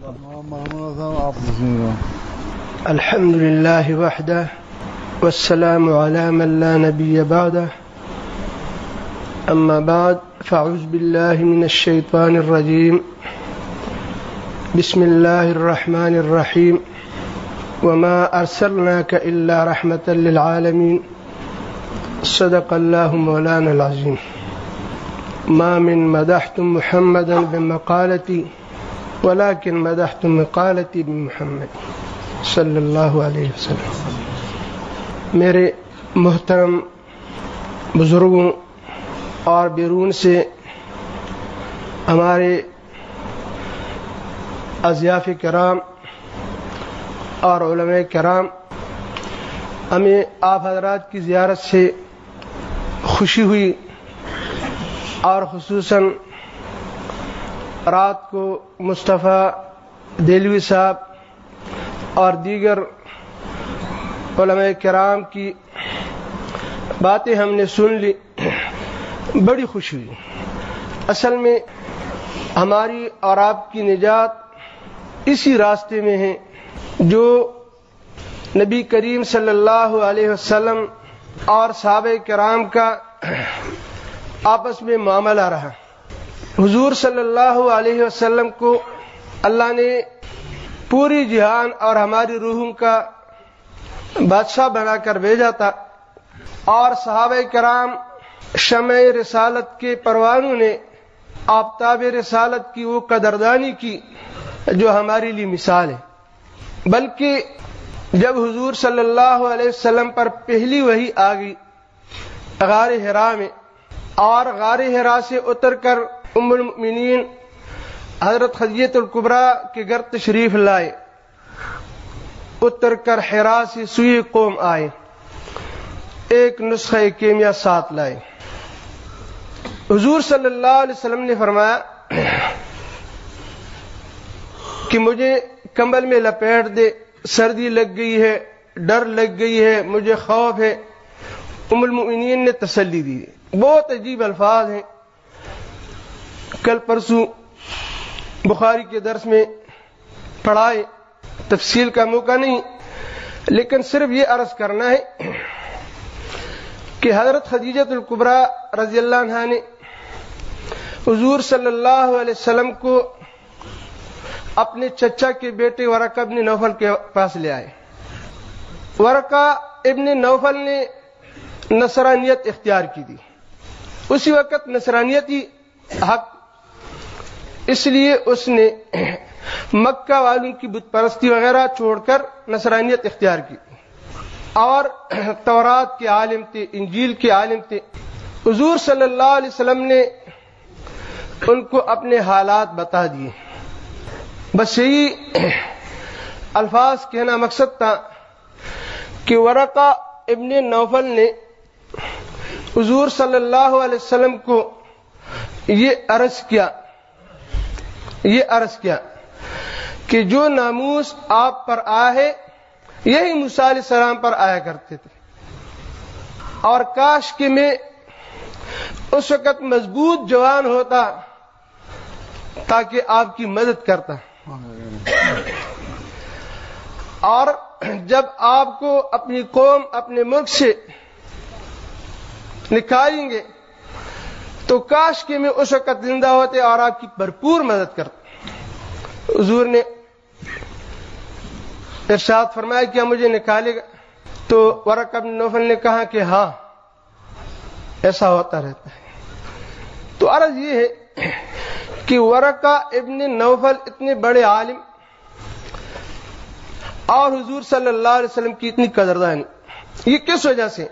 الحمد لله وحده والسلام على من لا نبي بعده أما بعد فأعوذ بالله من الشيطان الرجيم بسم الله الرحمن الرحيم وما أرسلناك إلا رحمة للعالمين صدق الله مولانا العظيم ما من مدحت محمدا بمقالتي ولكن مدحت مقالتي بمحمد صلی اللہ علیہ وسلم۔ میرے محترم بزرگوں اور بیرون سے ہمارے اضیاف کرام اور علماء کرام، ہمیں آپ حضرات کی زیارت سے خوشی ہوئی اور خصوصاً رات کو مصطفیٰ دہلوی صاحب اور دیگر علماء کرام کی باتیں ہم نے سن لی، بڑی خوشی ہوئی۔ اصل میں ہماری اور آپ کی نجات اسی راستے میں ہے جو نبی کریم صلی اللہ علیہ وسلم اور صحابہ کرام کا آپس میں معاملہ رہا۔ حضور صلی اللہ علیہ وسلم کو اللہ نے پوری جہان اور ہماری روحوں کا بادشاہ بنا کر بھیجا تھا، اور صحابہ کرام شمع رسالت کے پروانوں نے آفتاب رسالت کی وہ قدردانی کی جو ہمارے لیے مثال ہے۔ بلکہ جب حضور صلی اللہ علیہ وسلم پر پہلی وحی آ گئی غار حرا میں، اور غار حرا سے اتر کر ام المؤمنین حضرت خدیجہ الکبریٰ کے گھر تشریف لائے، اتر کر حرا سے سوئے قوم آئے، ایک نسخہ کیمیا ساتھ لائے۔ حضور صلی اللہ علیہ وسلم نے فرمایا کہ مجھے کمبل میں لپیٹ دے، سردی لگ گئی ہے، ڈر لگ گئی ہے، مجھے خوف ہے۔ ام المؤمنین نے تسلی دی۔ بہت عجیب الفاظ ہیں، کل پرسوں بخاری کے درس میں پڑھائے، تفصیل کا موقع نہیں، لیکن صرف یہ عرض کرنا ہے کہ حضرت خدیجہ الکبریٰ رضی اللہ عنہا نے حضور صلی اللہ علیہ وسلم کو اپنے چچا کے بیٹے ورقہ ابن نوفل کے پاس لے آئے۔ ورقہ ابن نوفل نے نصرانیت اختیار کی تھی، اسی وقت نصرانیت ہی حق، اس لیے اس نے مکہ والوں کی بت پرستی وغیرہ چھوڑ کر نصرانیت اختیار کی، اور تورات کے عالم تھے، انجیل کے عالم تھے۔ حضور صلی اللہ علیہ وسلم نے ان کو اپنے حالات بتا دیے۔ بس یہی الفاظ کہنا مقصد تھا کہ ورقہ ابن نوفل نے حضور صلی اللہ علیہ وسلم کو یہ عرض کیا کہ جو ناموس آپ پر آیا ہے یہی موسیٰ علیہ السلام پر آیا کرتے تھے، اور کاش کہ میں اس وقت مضبوط جوان ہوتا تاکہ آپ کی مدد کرتا، اور جب آپ کو اپنی قوم اپنے ملک سے نکالیں گے تو کاش کہ میں اس وقت زندہ ہوتے اور آپ کی بھرپور مدد کرتا۔ حضور نے ارشاد فرمایا کیا مجھے نکالے گا؟ تو ورقہ ابن نوفل نے کہا کہ ہاں، ایسا ہوتا رہتا ہے۔ تو عرض یہ ہے کہ ورقہ ابن نوفل اتنے بڑے عالم اور حضور صلی اللہ علیہ وسلم کی اتنی قدردانی، یہ کس وجہ سے؟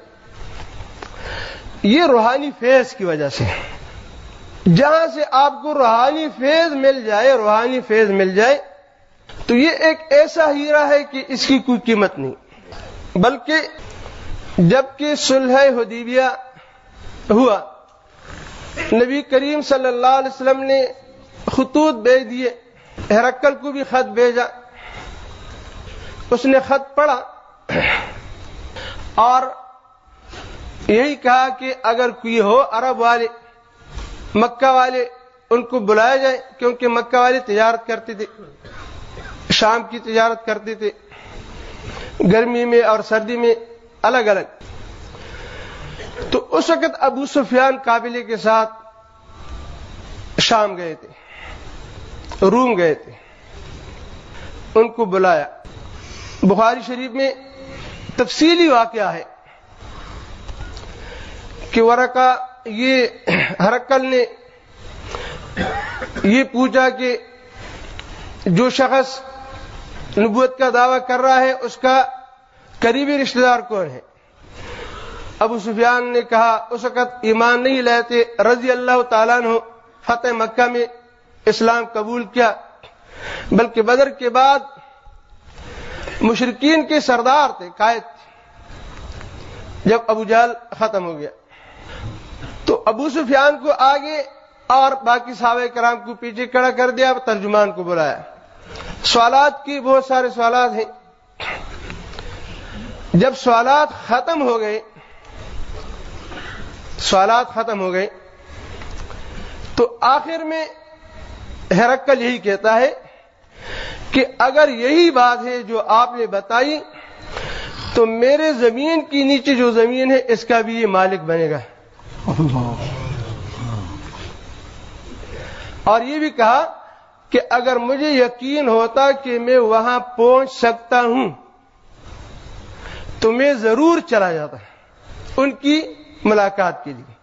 یہ روحانی فیض کی وجہ سے۔ جہاں سے آپ کو روحانی فیض مل جائے تو یہ ایک ایسا ہیرا ہے کہ اس کی کوئی قیمت نہیں۔ بلکہ جبکہ صلح حدیبیہ ہوا، نبی کریم صلی اللہ علیہ وسلم نے خطوط بھیج دیے، ہرقل کو بھی خط بھیجا، اس نے خط پڑھا اور یہی کہا کہ اگر کوئی ہو عرب والے، مکہ والے، ان کو بلایا جائے، کیونکہ مکہ والے تجارت کرتے تھے، شام کی تجارت کرتے تھے، گرمی میں اور سردی میں الگ الگ. تو اس وقت ابو سفیان قافلے کے ساتھ شام گئے تھے، روم گئے تھے. ان کو بلایا. بخاری شریف میں تفصیلی واقعہ ہے کہ ورقہ یہ ہرقل نے یہ پوچھا کہ جو شخص نبوت کا دعویٰ کر رہا ہے اس کا قریبی رشتہ دار کون ہے؟ ابو سفیان نے کہا اس وقت ایمان نہیں لائے، رضی اللہ تعالیٰ عنہ فتح مکہ میں اسلام قبول کیا، بلکہ بدر کے بعد مشرکین کے سردار تھے، قائد تھے جب ابو جہل ختم ہو گیا. تو ابو سفیان کو آگے اور باقی صحابہ کرام کو پیچھے کھڑا کر دیا، ترجمان کو بلایا. سوالات کی بہت سارے سوالات ہیں. جب سوالات ختم ہو گئے تو آخر میں ہرقل یہی کہتا ہے کہ اگر یہی بات ہے جو آپ نے بتائی تو میرے زمین کی نیچے جو زمین ہے اس کا بھی یہ مالک بنے گا. اور یہ بھی کہا کہ اگر مجھے یقین ہوتا کہ میں وہاں پہنچ سکتا ہوں تو میں ضرور چلا جاتا ان کی ملاقات کے لیے،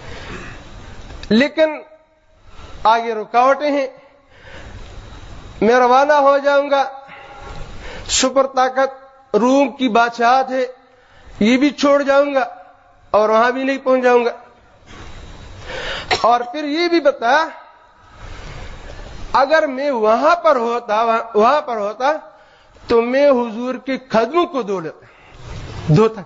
لیکن آگے رکاوٹیں ہیں. میں روانہ ہو جاؤں گا، سپر طاقت روم کی بادشاہت ہے، یہ بھی چھوڑ جاؤں گا اور وہاں بھی نہیں پہنچ جاؤں گا. اور پھر یہ بھی بتایا اگر میں وہاں پر ہوتا تو میں حضور کے قدموں کو دھوتا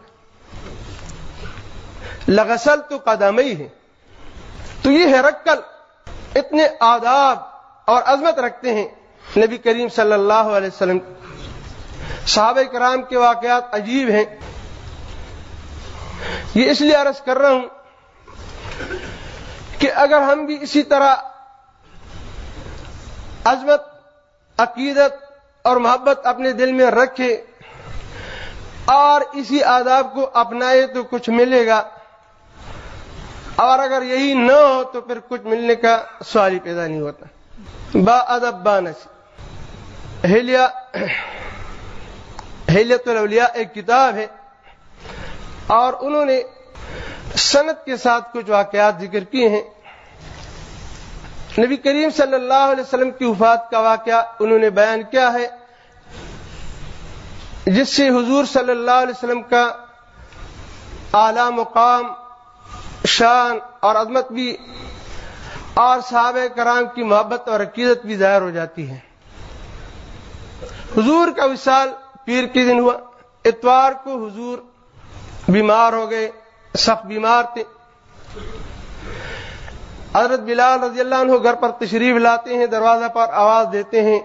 لغسل تو قدمئی ہے. تو یہ ہرقل اتنے آداب اور عظمت رکھتے ہیں نبی کریم صلی اللہ علیہ وسلم. صحابہ کرام کے واقعات عجیب ہیں. یہ اس لیے عرض کر رہا ہوں کہ اگر ہم بھی اسی طرح عظمت، عقیدت اور محبت اپنے دل میں رکھیں اور اسی آداب کو اپنائے تو کچھ ملے گا، اور اگر یہی نہ ہو تو پھر کچھ ملنے کا سوال ہی پیدا نہیں ہوتا. با ادب بانس حلیت الاولیاء ایک کتاب ہے اور انہوں نے سند کے ساتھ کچھ واقعات ذکر کیے ہیں. نبی کریم صلی اللہ علیہ وسلم کی وفات کا واقعہ انہوں نے بیان کیا ہے، جس سے حضور صلی اللہ علیہ وسلم کا اعلیٰ مقام، شان اور عظمت بھی اور صحابہ کرام کی محبت اور عقیدت بھی ظاہر ہو جاتی ہے. حضور کا وصال پیر کے دن ہوا. اتوار کو حضور بیمار ہو گئے، سخت بیمار تھے. حضرت بلال رضی اللہ عنہ گھر پر تشریف لاتے ہیں، دروازہ پر آواز دیتے ہیں،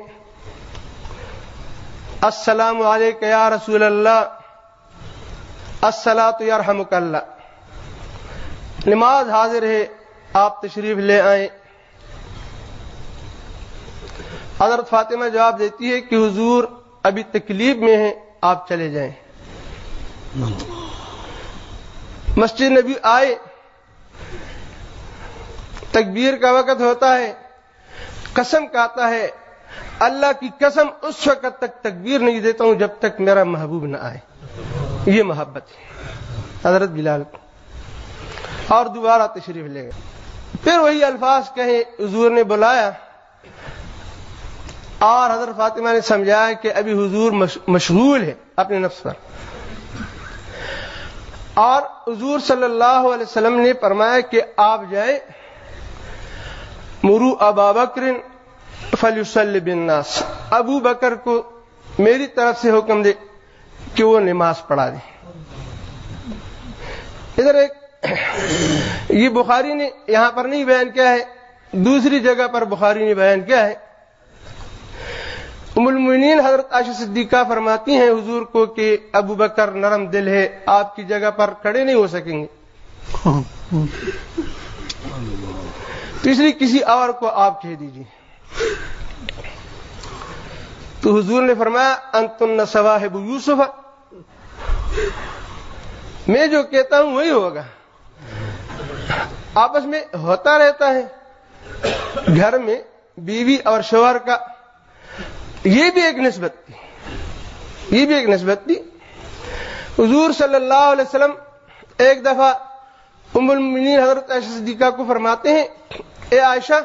السلام علیک یا رسول اللہ، الصلاۃ یرحمک اللہ، نماز حاضر ہے، آپ تشریف لے آئیں. حضرت فاطمہ جواب دیتی ہے کہ حضور ابھی تکلیف میں ہیں، آپ چلے جائیں. مسجد نبی آئے، تکبیر کا وقت ہوتا ہے، قسم کھاتا ہے اللہ کی قسم اس وقت تک تکبیر نہیں دیتا ہوں جب تک میرا محبوب نہ آئے. یہ محبت ہے حضرت بلال کو. اور دوبارہ تشریف لے گئے. پھر وہی الفاظ کہے، حضور نے بلایا اور حضرت فاطمہ نے سمجھایا کہ ابھی حضور مشغول ہے اپنے نفس پر. اور حضور صلی اللہ علیہ وسلم نے فرمایا کہ آپ جائیں، مرو ابا بکر فلیصلی بالناس، ابو بکر کو میری طرف سے حکم دے کہ وہ نماز پڑھا دیں. ادھر ایک یہ بخاری نے یہاں پر نہیں بیان کیا ہے، دوسری جگہ پر بخاری نے بیان کیا ہے. ام المؤمنین حضرت عائشہ صدیقہ فرماتی ہیں حضور کو کہ ابو بکر نرم دل ہے، آپ کی جگہ پر کھڑے نہیں ہو سکیں گے، تو اس لیے کسی اور کو آپ کہہ دیجیے. تو حضور نے فرمایا انتن صواحب یوسف، میں جو کہتا ہوں وہی ہوگا. آپس میں ہوتا رہتا ہے گھر میں بیوی اور شوہر کا، یہ بھی ایک نسبت تھی، یہ بھی ایک نسبت تھی. حضور صلی اللہ علیہ وسلم ایک دفعہ ام المؤمنین حضرت عائشہ صدیقہ کو فرماتے ہیں اے عائشہ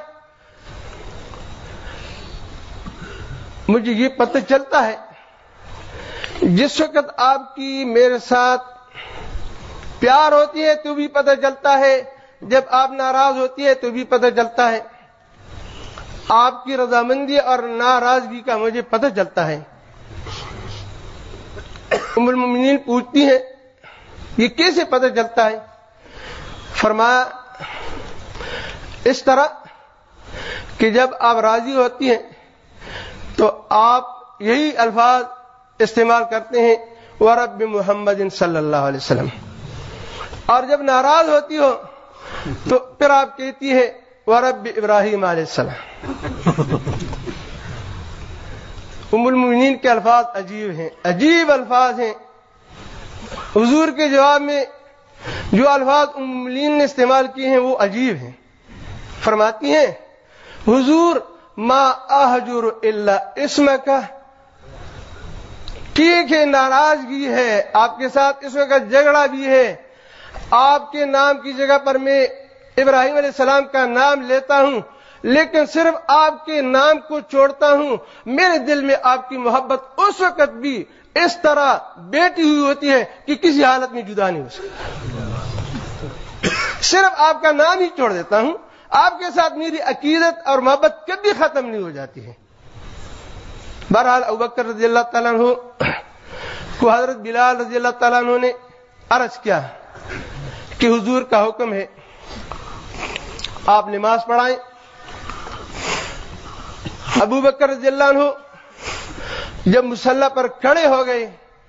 مجھے یہ پتہ چلتا ہے جس وقت آپ کی میرے ساتھ پیار ہوتی ہے تو بھی پتہ چلتا ہے، جب آپ ناراض ہوتی ہے تو بھی پتہ چلتا ہے، آپ کی رضامندی اور ناراضگی کا مجھے پتہ چلتا ہے. ام المؤمنین پوچھتی ہیں یہ کیسے پتہ چلتا ہے؟ فرمایا اس طرح کہ جب آپ راضی ہوتی ہیں تو آپ یہی الفاظ استعمال کرتے ہیں ورب محمد صلی اللہ علیہ وسلم، اور جب ناراض ہوتی ہو تو پھر آپ کہتی ہے ورب ابراہیم علیہ السلام. ام المؤمنین کے الفاظ عجیب ہیں، عجیب الفاظ ہیں. حضور کے جواب میں جو الفاظ ام المؤمنین نے استعمال کیے ہیں وہ عجیب ہیں. فرماتی ہیں حضور ما احجر الا اسمک، ٹھیک ہے ناراضگی ہے آپ کے ساتھ، اس وقت جھگڑا بھی ہے، آپ کے نام کی جگہ پر میں ابراہیم علیہ السلام کا نام لیتا ہوں، لیکن صرف آپ کے نام کو چھوڑتا ہوں. میرے دل میں آپ کی محبت اس وقت بھی اس طرح بیٹھی ہوئی ہوتی ہے کہ کسی حالت میں جدا نہیں ہو سکتی. صرف آپ کا نام ہی چھوڑ دیتا ہوں، آپ کے ساتھ میری عقیدت اور محبت کبھی ختم نہیں ہو جاتی ہے. بہرحال ابوبکر رضی اللہ تعالیٰ عنہ کو حضرت بلال رضی اللہ تعالیٰ عنہ نے عرض کیا کہ حضور کا حکم ہے آپ نماز پڑھائیں. ابوبکر رضی اللہ عنہ جب مصلی پر کھڑے ہو گئے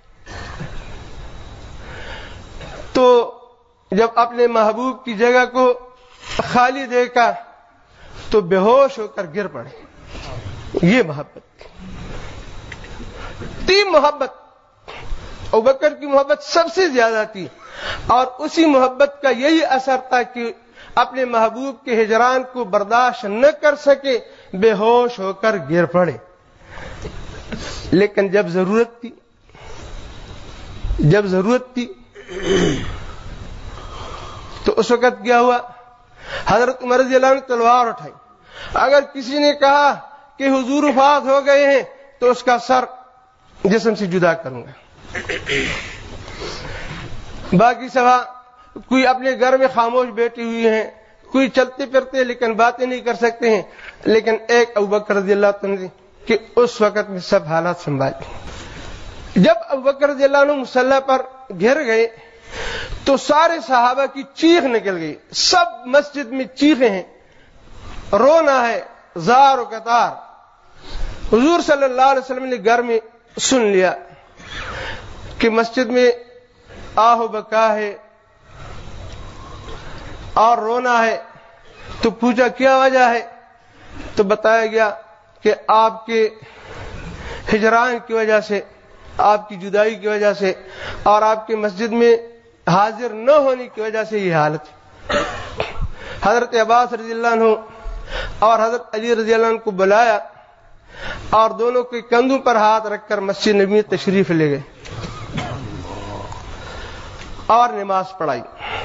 تو جب اپنے محبوب کی جگہ کو خالی دیکھا تو بے ہوش ہو کر گر پڑے. یہ محبت تھی محبت. ابوبکر کی محبت سب سے زیادہ تھی اور اسی محبت کا یہی اثر تھا کہ اپنے محبوب کے ہجران کو برداشت نہ کر سکے، بے ہوش ہو کر گر پڑے. لیکن جب ضرورت تھی تو اس وقت کیا ہوا؟ حضرت عمر رضی اللہ عنہ نے تلوار اٹھائی. اگر کسی نے کہا کہ حضور وفات ہو گئے ہیں تو اس کا سر جسم سے جدا کروں گا. باقی سوا کوئی اپنے گھر میں خاموش بیٹھی ہوئی ہیں، کوئی چلتے پھرتے لیکن باتیں نہیں کر سکتے ہیں، لیکن ایک ابوبکر رضی اللہ عنہ کہ اس وقت میں سب حالات سنبھالے. جب ابوبکر رضی اللہ عنہ مصلی پر گر گئے تو سارے صحابہ کی چیخ نکل گئی. سب مسجد میں چیخیں ہیں، رونا ہے، زار و قطار. حضور صلی اللہ علیہ وسلم نے گھر میں سن لیا کہ مسجد میں آہ و بکا ہے اور رونا ہے. تو پوچھا کیا وجہ ہے؟ تو بتایا گیا کہ آپ کے ہجران کی وجہ سے، آپ کی جدائی کی وجہ سے اور آپ کے مسجد میں حاضر نہ ہونے کی وجہ سے یہ حالت. حضرت عباس رضی اللہ عنہ اور حضرت علی رضی اللہ عنہ کو بلایا اور دونوں کے کندھوں پر ہاتھ رکھ کر مسجد نبوی تشریف لے گئے اور نماز پڑھائی.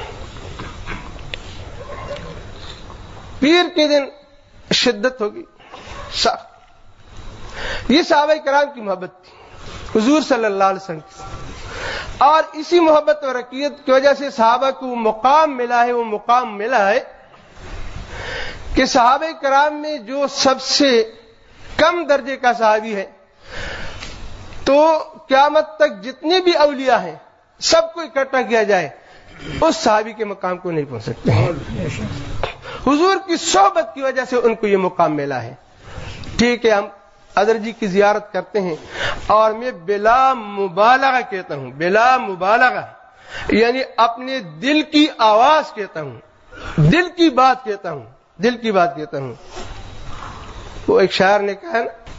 پیر کے دن شدت ہوگی سخت. یہ صحابہ کرام کی محبت تھی حضور صلی اللہ علیہ وسلم کی، اور اسی محبت اور عقیدت کی وجہ سے صحابہ کو وہ مقام ملا ہے کہ صحابہ کرام میں جو سب سے کم درجے کا صحابی ہے تو قیامت تک جتنے بھی اولیاء ہیں سب کو اکٹھا کیا جائے اس صحابی کے مقام کو نہیں پہنچ سکتے. حضور کی صحبت کی وجہ سے ان کو یہ مقام ملا ہے. ٹھیک ہے، ہم حضرت جی کی زیارت کرتے ہیں اور میں بلا مبالغہ کہتا ہوں، بلا مبالغہ یعنی اپنے دل کی آواز کہتا ہوں، دل کی بات کہتا ہوں. وہ ایک شاعر نے کہا نا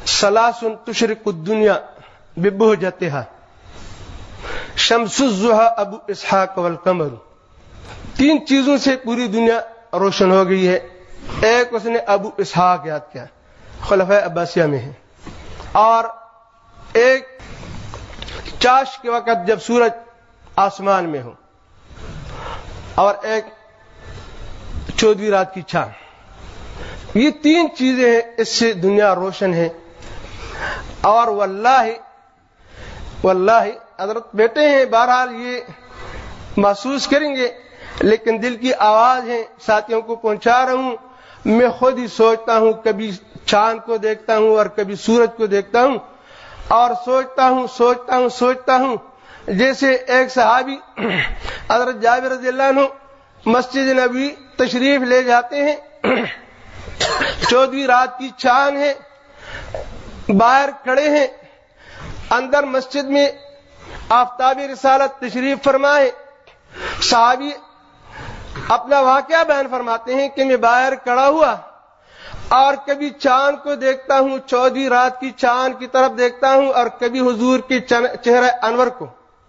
सलासुन तुशरिक दुनिया बिबुहजतिहा शम्सुज़्ज़ुहा अबू इसहाक वल कमर। 3 चीजों से पूरी दुनिया रोशन हो गई है। एक उसने अबू इसहाक याद किया, खुलफा अब्बासिया में है, और एक चाश के वक़्त जब सूरज आसमान में हो, और एक 14वीं रात की चांद। ये 3 चीजें हैं, इससे दुनिया रोशन है। और वल्लाही वल्लाही हजरत बेटे हैं, बहरहाल ये महसूस करेंगे, लेकिन दिल की आवाज है, साथियों को पहुंचा रहा हूं। मैं खुद ही सोचता हूं, कभी चांद को देखता हूं और कभी सूरज को देखता हूं, और सोचता हूं जैसे एक सहाबी हजरत जाबिर रज़ियल्लाहु अन्हु मस्जिद नबवी तशरीफ ले जाते हैं। 14वीं रात की चांद है, बाहर खड़े हैं, अंदर मस्जिद में आफताब रिसालत तशरीफ फरमाए। सहाबी अपना वाकया बयान फरमाते हैं कि मैं बाहर खड़ा हुआ और कभी चांद को देखता हूं, 14वीं रात की चांद की तरफ देखता हूं, और कभी हुजूर के चेहरा अनवर को,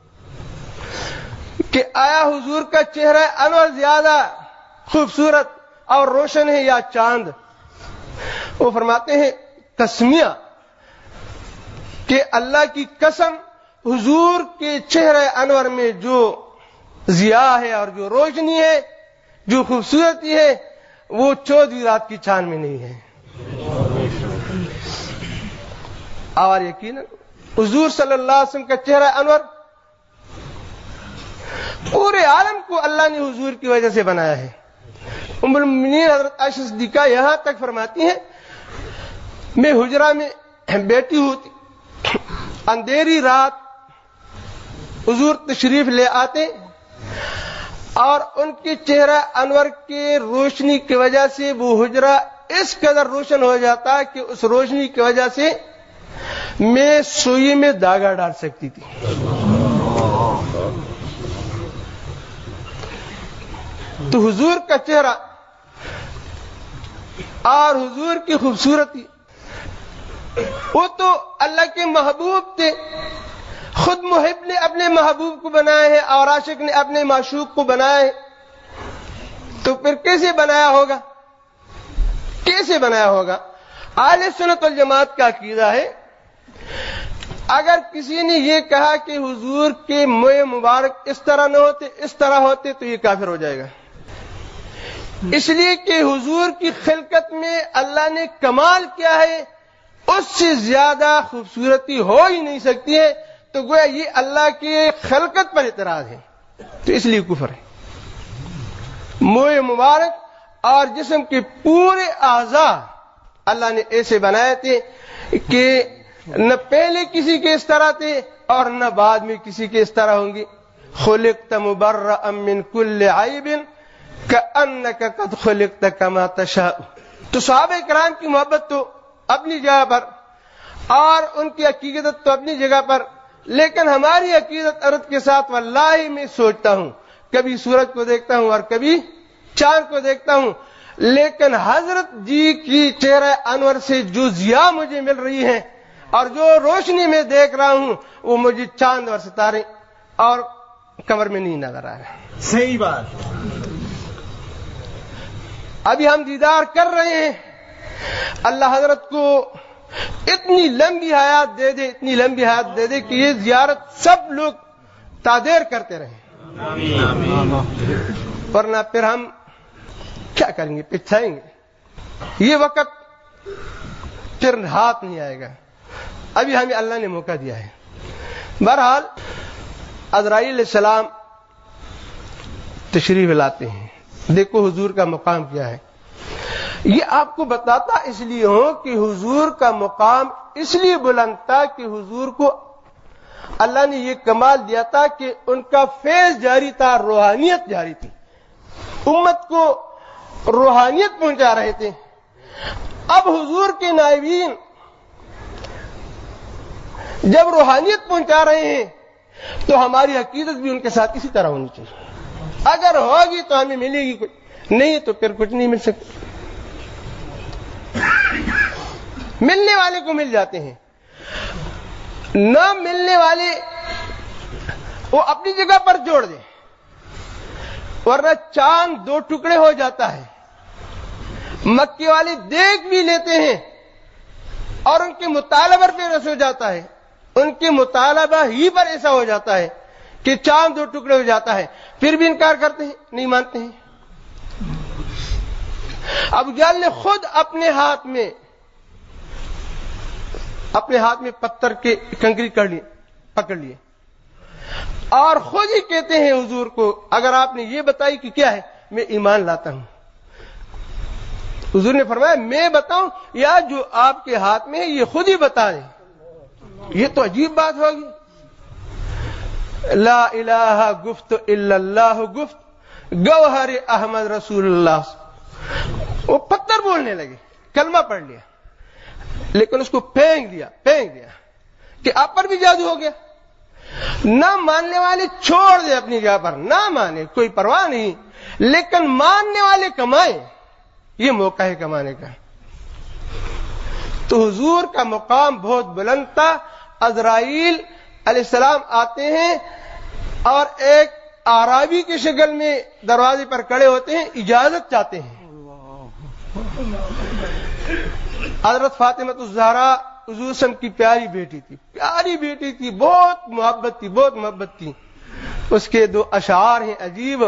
कि आया हुजूर का चेहरा अनवर ज्यादा खूबसूरत और रोशन है या चांद। वो फरमाते हैं तस्मिया कि अल्लाह की कसम, हुजूर के चेहरे अनवर में जो जिया है और जो रोशनी है, जो खूबसूरती है, वो 14वीं रात की चांद में नहीं है। और यकीनन हुजूर सल्लल्लाहु अलैहि वसल्लम का चेहरा अनवर, पूरे आलम को अल्लाह ने हुजूर की वजह से बनाया है। उम्मुल मोमिनीन हजरत आयशा सिद्दीका यहां तक फरमाती हैं, मैं हुजरा में बैठी होती, अंधेरी रात हुजूर तशरीफ ले आते, और उनके चेहरा अनवर के रोशनी की वजह से वो हुजरा इस कदर रोशन हो जाता कि उस रोशनी की वजह से मैं सुई में धागा डाल सकती थी। तो हुजूर का चेहरा और हुजूर की खूबसूरती, वो तो अल्लाह के महबूब थे। खुद मुहिब ने अपने महबूब को बनाया है और आशिक ने अपने माशूक को बनाया है, तो फिर कैसे बनाया होगा? कैसे बनाया होगा? अहले सुन्नत वल जमात का अकीदा है, अगर किसी ने ये कहा कि हुजूर के मुँह मुबारक इस तरह न होते, इस तरह होते, तो ये काफिर हो जाएगा। इसलिए कि हुजूर की खिलकत में अल्लाह ने कमाल किया है, उससे ज्यादा खूबसूरती हो ही नहीं सकती है, तो गोया ये अल्लाह की खिलकत पर इतराज है, तो इसलिए कुफर है। मुँह मुबारक और जिस्म के पूरे आज़ा अल्लाह ने ऐसे बनाए थे कि न पहले किसी के इस तरह थे और न बाद में किसी के इस तरह होंगे। खुलिक़्त मुबर्रअन मिन कुल्लि ऐबिन कअन्नका क़द खुलिक़्त कमा तशाअ। तो सहाबा किराम की मोहब्बत तो अपनी जगह पर और उनकी अकीदत तो अपनी जगह पर, लेकिन हमारी अकीदत अर्थ के साथ वल्लाही मैं सोचता हूं, कभी सूरज को देखता हूं और कभी चांद को देखता हूं, लेकिन हजरत जी की चेहरा अनवर से जो जिया मुझे मिल रही है और जो रोशनी में देख रहा हूं, वो मुझे चांद और सितारे और कमर में नहीं नजर आ रहा। सही बात। अभी हम दीदार कर रहे हैं, अल्लाह हजरत को इतनी लंबी हयात दे दे, इतनी लंबी हयात दे दे कि ये जियारत सब लोग तादेर करते रहे, वरना फिर हम क्या करेंगे? पिछाएंगे। ये वक्त फिर हाथ नहीं आएगा। अभी हमें अल्लाह ने मौका दिया है। बहरहाल अज़राइल अलैहिस्सलाम तशरीफ लाते हैं, देखो हुजूर का मुकाम क्या है। ये आपको बताता इसलिए हो कि हुजूर का मुकाम इसलिए बुलंद था कि हुजूर को अल्लाह ने ये कमाल दिया था कि उनका फैज जारी था, रूहानियत जारी थी, उम्मत को रूहानियत पहुंचा रहे थे। अब हुजूर के नाइबीन जब रूहानियत पहुंचा रहे हैं तो हमारी अकीदत भी उनके साथ इसी तरह होनी चाहिए। अगर होगी तो हमें मिलेगी कुछ, नहीं तो फिर कुछ नहीं मिल सकता। ملنے والے کو مل جاتے ہیں، نہ ملنے والے وہ اپنی جگہ پر جوڑ دیں، ورنہ چاند 2 ٹکڑے ہو جاتا ہے۔ مکے والے دیکھ بھی لیتے ہیں اور ان کے مطالبہ پر ایسا ہو جاتا ہے، ان کے مطالبہ ہی پر ایسا ہو جاتا ہے کہ چاند 2 ٹکڑے ہو جاتا ہے، پھر بھی انکار کرتے ہیں، نہیں مانتے ہیں۔ ابو جہل نے خود اپنے ہاتھ میں پتھر کے کنکری پکڑ لیے اور خود ہی کہتے ہیں حضور کو، اگر آپ نے یہ بتائی کہ کیا ہے میں ایمان لاتا ہوں۔ حضور نے فرمایا میں بتاؤں یا جو آپ کے ہاتھ میں ہے یہ خود ہی بتا دیں؟ یہ تو عجیب بات ہوگی۔ لا الہ گفت الا اللہ گفت گوہر احمد رسول اللہ۔ وہ پتھر بولنے لگے، کلمہ پڑھ لیا، لیکن اس کو پھینک دیا کہ آپ پر بھی جادو ہو گیا۔ نہ ماننے والے چھوڑ دے اپنی جگہ پر، نہ مانے کوئی پرواہ نہیں، لیکن ماننے والے کمائیں، یہ موقع ہے کمانے کا۔ تو حضور کا مقام بہت بلند تھا۔ عزرائیل علیہ السلام آتے ہیں اور ایک اعرابی کی شکل میں دروازے پر کھڑے ہوتے ہیں، اجازت چاہتے ہیں۔ حضرت فاطمہ الزہرا حضور صلی اللہ علیہ وسلم کی پیاری بیٹی تھی، بہت محبت تھی۔ اس کے 2 اشعار ہیں عجیب،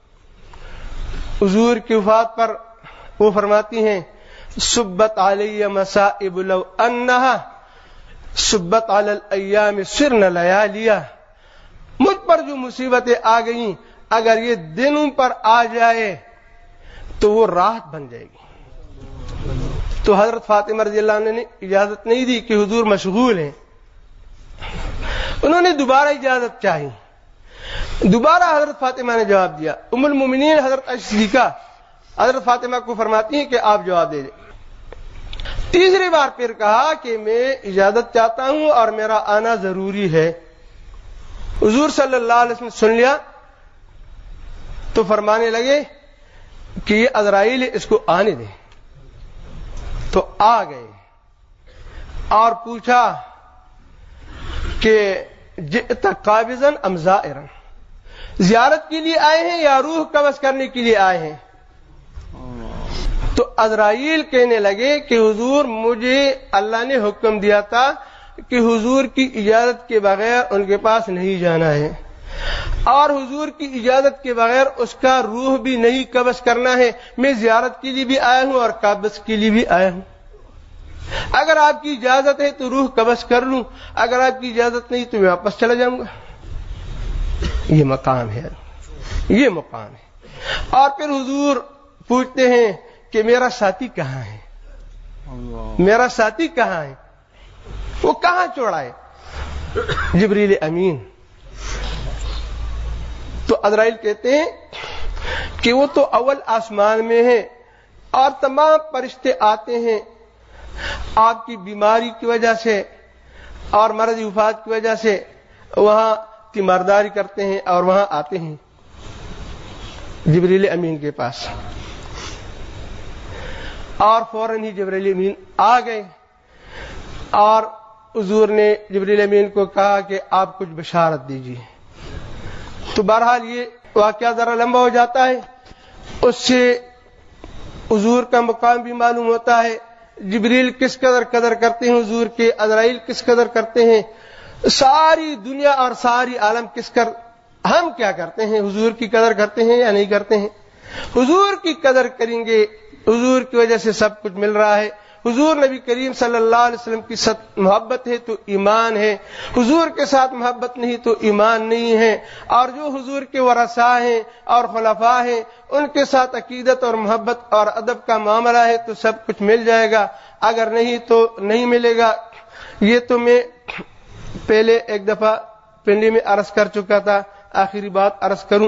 حضور کی وفات پر وہ فرماتی ہیں صبت علی مصائب لو انہا صبت علی الایام سرن لیالیا۔ مجھ پر جو مصیبتیں آ گئیں اگر یہ دنوں پر آ جائے تو وہ راحت بن جائے گی۔ تو حضرت فاطمہ رضی اللہ عنہ نے اجازت نہیں دی کہ حضور مشغول ہیں، انہوں نے دوبارہ اجازت چاہی، دوبارہ حضرت فاطمہ نے جواب دیا۔ ام المومنین حضرت عائشہ صدیقہ حضرت فاطمہ کو فرماتی ہیں کہ آپ جواب دے دیں۔ تیسری بار پھر کہا کہ میں اجازت چاہتا ہوں اور میرا آنا ضروری ہے۔ حضور صلی اللہ علیہ وسلم سن لیا تو فرمانے لگے کہ یہ عزرائیل ہے، اس کو آنے دیں۔ تو آ گئے اور پوچھا کہ جئت قابضا ام زائرا، زیارت کے لیے آئے ہیں یا روح قبض کرنے کے لیے آئے ہیں؟ تو عزرائیل کہنے لگے کہ حضور مجھے اللہ نے حکم دیا تھا کہ حضور کی اجازت کے بغیر ان کے پاس نہیں جانا ہے، اور حضور کی اجازت کے بغیر اس کا روح بھی نہیں قبض کرنا ہے۔ میں زیارت کے لیے بھی آیا ہوں اور قبض کے لیے بھی آیا ہوں، اگر آپ کی اجازت ہے تو روح قبض کر لوں، اگر آپ کی اجازت نہیں تو میں واپس چلا جاؤں گا۔ یہ مقام ہے، یہ مقام ہے۔ اور پھر حضور پوچھتے ہیں کہ میرا ساتھی کہاں ہے، میرا ساتھی کہاں ہے، وہ کہاں چھوڑا ہے؟ جبریل امین۔ تو عزرائیل کہتے ہیں کہ وہ تو اول آسمان میں ہے اور تمام فرشتے آتے ہیں آپ کی بیماری کی وجہ سے اور مرض وفات کی وجہ سے وہاں تیمارداری کرتے ہیں اور وہاں آتے ہیں جبریل امین کے پاس، اور فوراً ہی جبریل امین آ گئے اور حضور نے جبریل امین کو کہا کہ آپ کچھ بشارت دیجیے۔ تو بہرحال یہ واقعہ ذرا لمبا ہو جاتا ہے، اس سے حضور کا مقام بھی معلوم ہوتا ہے، جبریل کس قدر کرتے ہیں حضور کے، عزرائیل کس قدر کرتے ہیں، ساری دنیا اور ساری عالم ہم کیا کرتے ہیں، حضور کی قدر کرتے ہیں یا نہیں کرتے ہیں؟ حضور کی قدر کریں گے، حضور کی وجہ سے سب کچھ مل رہا ہے۔ حضور نبی کریم صلی اللہ علیہ وسلم کی محبت ہے تو ایمان ہے، حضور کے ساتھ محبت نہیں تو ایمان نہیں ہے، اور جو حضور کے ورثاء ہیں اور خلفاء ہیں ان کے ساتھ عقیدت اور محبت اور ادب کا معاملہ ہے تو سب کچھ مل جائے گا، اگر نہیں تو نہیں ملے گا۔ یہ تو میں پہلے ایک دفعہ پنڈی میں عرض کر چکا تھا، آخری بات عرض کروں،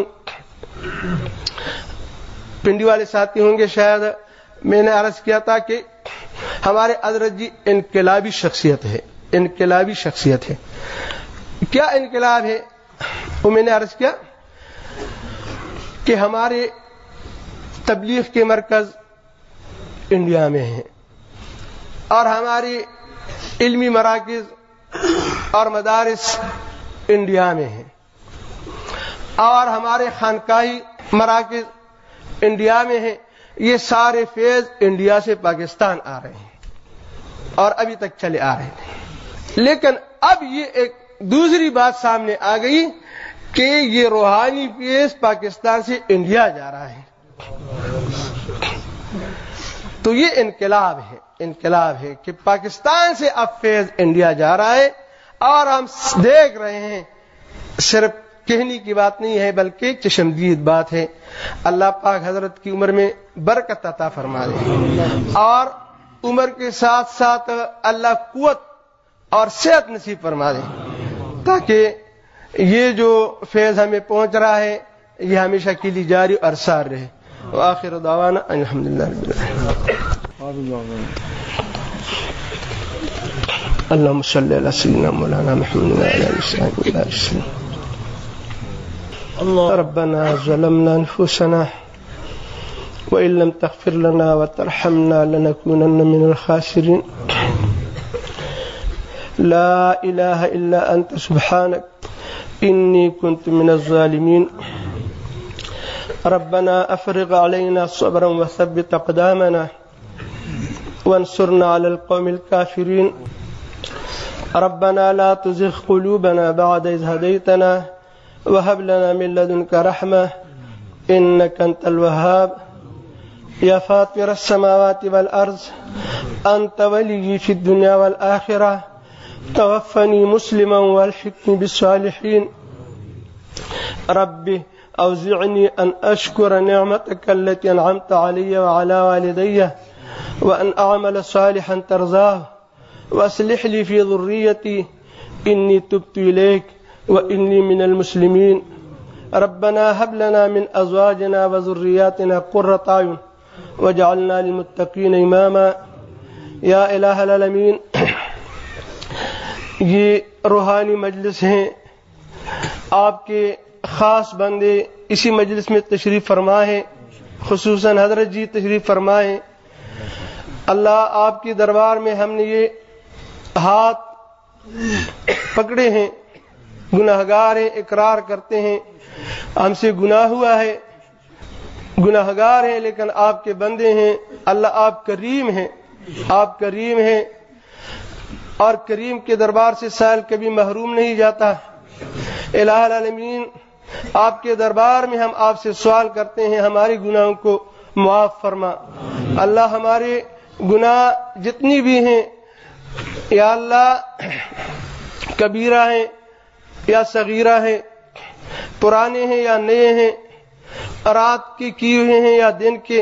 پنڈی والے ساتھی ہوں گے شاید، میں نے عرض کیا تھا کہ ہمارے حضرت جی انقلابی شخصیت ہے، انقلابی شخصیت ہے۔ کیا انقلاب ہے؟ وہ میں نے عرض کیا کہ ہمارے تبلیغ کے مرکز انڈیا میں ہیں، اور ہماری علمی مراکز اور مدارس انڈیا میں ہیں، اور ہمارے خانقاہی مراکز انڈیا میں ہیں. یہ سارے فیض انڈیا سے پاکستان آ رہے ہیں اور ابھی تک چلے آ رہے ہیں. لیکن اب یہ ایک دوسری بات سامنے آ گئی کہ یہ روحانی فیض پاکستان سے انڈیا جا رہا ہے. تو یہ انقلاب ہے کہ پاکستان سے اب فیض انڈیا جا رہا ہے، اور ہم دیکھ رہے ہیں. صرف کہنے کی بات نہیں ہے بلکہ چشمدید بات ہے. اللہ پاک حضرت کی عمر میں برکت عطا فرما دے، اور عمر کے ساتھ ساتھ اللہ قوت اور صحت نصیب فرما دے، تاکہ یہ جو فیض ہمیں پہنچ رہا ہے یہ ہمیشہ کے لیے جاری اور سار رہے. وآخر دعوانا الحمدللہ رب العالمین. اللهم صل على سيدنا مولانا محمد وعلى آله وصحبه وسلم. ربنا ظلمنا أنفسنا وإن لم تغفر لنا وترحمنا لنكونن من الخاسرين. لا إله إلا أنت سبحانك إني كنت من الظالمين. ربنا أفرغ علينا صبرا وثبت أقدامنا وانصرنا على القوم الكافرين. ربنا لا تزغ قلوبنا بعد إذ هديتنا وهب لنا من لدنك رحمة إنك أنت الوهاب. يا فاطر السماوات والأرض أنت ولي في الدنيا والآخرة توفني مسلما والحقني بالصالحين. ربي أوزعني أن أشكر نعمتك التي أنعمت علي وعلى والدي وأن أعمل صالحا ترضاه وأصلح لي في ذريتي إني تبت إليك وإني من المسلمين. ربنا هب لنا من أزواجنا وذرياتنا قرة أعين واجعلنا للمتقين إماما. یا الہ العالمین، یہ روحانی مجلس ہیں، آپ کے خاص بندے اسی مجلس میں تشریف فرما ہیں، خصوصاً حضرت جی تشریف فرمائیں. اللہ آپ کے دربار میں ہم نے یہ ہاتھ پکڑے ہیں، گناہگار ہیں، اقرار کرتے ہیں ہم سے گناہ ہوا ہے، گناہگار ہیں لیکن آپ کے بندے ہیں. اللہ آپ کریم ہیں، آپ کریم ہیں، اور کریم کے دربار سے سائل کبھی محروم نہیں جاتا. الہ العالمین، آپ کے دربار میں ہم آپ سے سوال کرتے ہیں ہمارے گناہوں کو معاف فرما. اللہ ہمارے گناہ جتنی بھی ہیں یا اللہ کبیرہ ہیں یا صغیرہ ہیں، پرانے ہیں یا نئے ہیں، رات کے کیے ہوئے ہیں یا دن کے،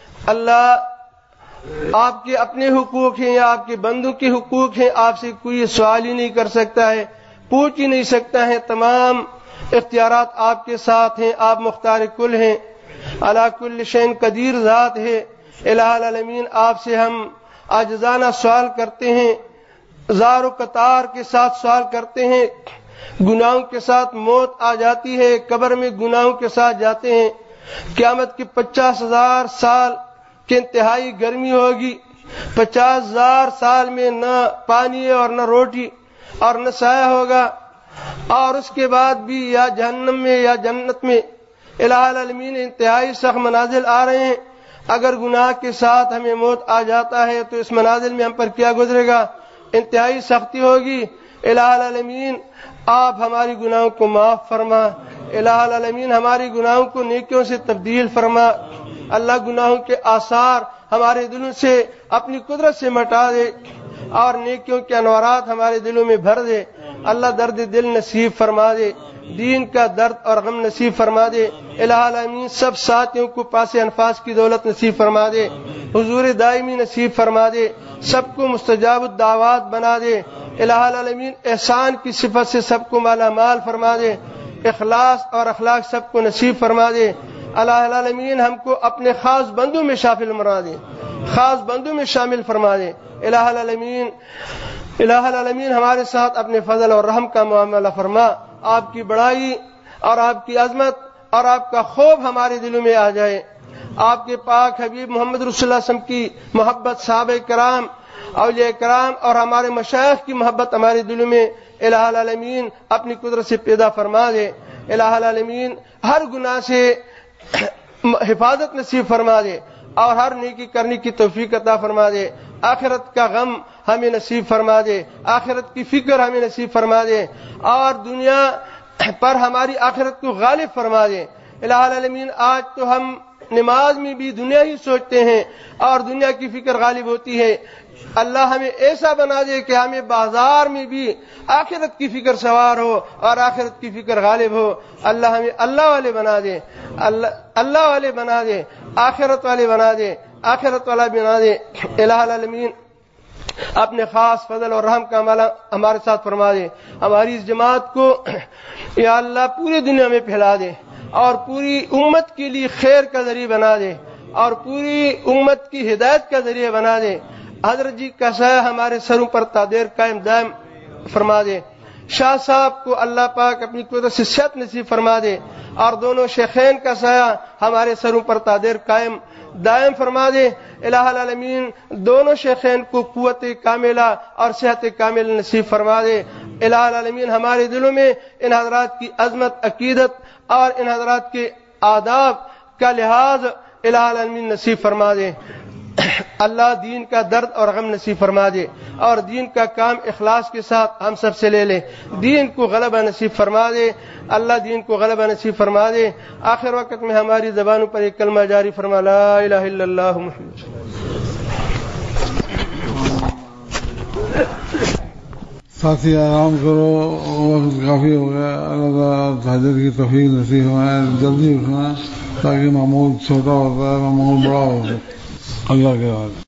اللہ آپ کے اپنے حقوق ہیں یا آپ کے بندوں کے حقوق ہیں. آپ سے کوئی سوال ہی نہیں کر سکتا ہے، پوچھ ہی نہیں سکتا ہے. تمام اختیارات آپ کے ساتھ ہیں، آپ مختار کل ہیں، علی کل شیء قدیر ذات ہے. الہ العالمین، آپ سے ہم عاجزانہ سوال کرتے ہیں، زار و قطار کے ساتھ سوال کرتے ہیں. گناہوں کے ساتھ موت آ جاتی ہے، قبر میں گناہوں کے ساتھ جاتے ہیں. قیامت کے 50,000 سال کہ انتہائی گرمی ہوگی، 50,000 سال میں نہ پانی اور نہ روٹی اور نہ سایہ ہوگا، اور اس کے بعد بھی یا جہنم میں یا جنت میں الہ العالمین انتہائی سخت منازل آ رہے ہیں. اگر گناہ کے ساتھ ہمیں موت آ جاتا ہے تو اس منازل میں ہم پر کیا گزرے گا؟ انتہائی سختی ہوگی. الہ العالمین، آپ ہماری گناہوں کو معاف فرما. الہ العالمین، ہماری گناہوں کو نیکیوں سے تبدیل فرما. اللہ گناہوں کے آثار ہمارے دلوں سے اپنی قدرت سے مٹا دے اور نیکیوں کے انوارات ہمارے دلوں میں بھر دے. اللہ درد دل نصیب فرما دے، دین کا درد اور غم نصیب فرما دے. الہ العالمین، سب ساتھیوں کو پاس انفاس کی دولت نصیب فرما دے، حضور دائمی نصیب فرما دے، سب کو مستجاب الدعوات بنا دے. الہ العالمین، احسان کی صفت سے سب کو مالا مال فرما دے، اخلاص اور اخلاق سب کو نصیب فرما دے. الہ العالمین، ہم کو اپنے خاص بندوں میں شامل فرما دے، خاص بندوں میں شامل فرما دے. الہ العالمین، الہ العالمین، ہمارے ساتھ اپنے فضل اور رحم کا معاملہ فرما. آپ کی بڑائی اور آپ کی عظمت اور آپ کا خوف ہمارے دلوں میں آ جائے. آپ کے پاک حبیب محمد رسول اللہ صلی اللہ علیہ وسلم کی محبت، صحابہ کرام اولیاء کرام اور ہمارے مشائخ کی محبت ہمارے دلوں میں الہ العالمین اپنی قدرت سے پیدا فرما دے. الہ العالمین ہر گناہ سے حفاظت نصیب فرما دے اور ہر نیکی کرنے کی توفیق عطا فرما دے. آخرت کا غم ہمیں نصیب فرما دے, آخرت کی فکر ہمیں نصیب فرما دے اور دنیا پر ہماری آخرت کو غالب فرما دے. الہ العالمین آج تو ہم نماز میں بھی دنیا ہی سوچتے ہیں اور دنیا کی فکر غالب ہوتی ہے. اللہ ہمیں ایسا بنا دے کہ ہمیں بازار میں بھی آخرت کی فکر سوار ہو اور آخرت کی فکر غالب ہو. اللہ ہمیں اللہ والے بنا دے, اللہ والے بنا دے, آخرت والے بنا دے, آخرت والا بنا دے. الہ العالمین اپنے خاص فضل اور رحم کا عمل ہمارے ساتھ فرما دے. ہماری اس جماعت کو یا اللہ پوری دنیا میں پھیلا دے اور پوری امت کے لیے خیر کا ذریعہ بنا دے اور پوری امت کی ہدایت کا ذریعہ بنا دے. حضرت جی کا سایہ ہمارے سروں پر تادیر قائم دائم فرما دے. شاہ صاحب کو اللہ پاک اپنی قدرت سے صحت نصیب فرما دے اور دونوں شیخین کا سایہ ہمارے سروں پر تادیر قائم دائم فرما دے. الہ العالمین دونوں شیخین کو قوت کاملہ اور صحت کامل نصیب فرما دے. الہ العالمین ہمارے دلوں میں ان حضرات کی عظمت, عقیدت اور ان حضرات کے آداب کا لحاظ الہ العالمین نصیب فرما دے. اللہ دین کا درد اور غم نصیب فرما دے اور دین کا کام اخلاص کے ساتھ ہم سب سے لے لے. دین کو غلبہ نصیب فرما دے, اللہ دین کو غلبہ نصیب فرما دے. آخر وقت میں ہماری زبانوں پر ایک کلمہ جاری فرما, لا الہ الا اللہ محمد. ساتھی آرام کرو, وقت کافی ہو گیا. اللہ تعالیٰ تہجد کی توفیق نصیب فرمائے. جلدی اٹھنا تاکہ معمول چھوٹا ہوتا ہے معمول بڑا ہو. اللہ کے بعد